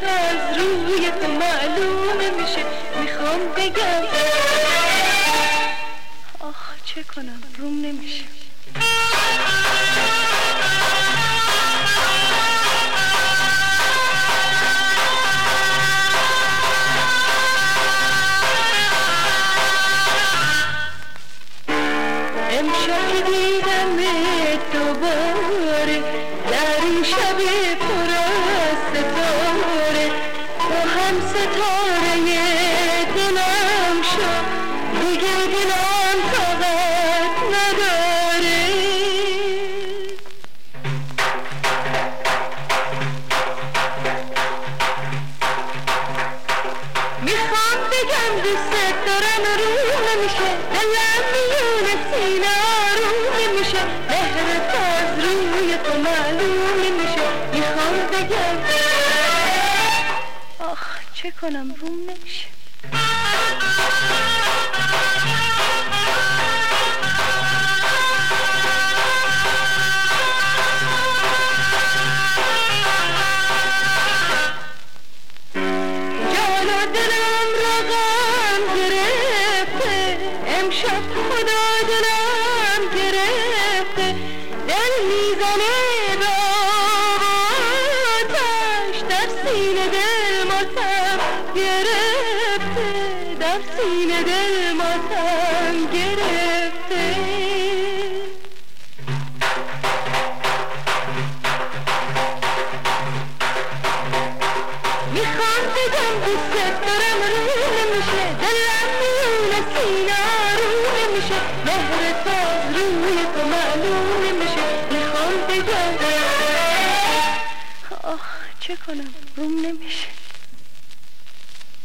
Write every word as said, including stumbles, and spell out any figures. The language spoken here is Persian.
تو از روی تو معلوم میشه. میخوام بگم آخ چه کنم روم نمیشه. امشب که دیدم دوباره در این شب پر از ستاره، تو هم ستاره دلم شد، دیگه دلم طاقت نداره. میخوام بگم دوست دارم روم نمیشه، دلم میونه سینه آروم نمیشه. مهر تو از روی تو معلوم نمیشه. میخوام بگم آخ چه کنم روم نمیشه. جان و دلم رقم گرفته، امشب خدا دلم گرفته. دل میزنه به آتش، در سینه دل ماتم گرفته، در سینه دل ماتم گرفته. میخوام بگم دوست دارم روم نمیشه، دلم میونه سینه آروم نمیشه. مهر تو از روی تو معلوم نمیشه. میخوام بگم آخ چه کنم روم نمیشه.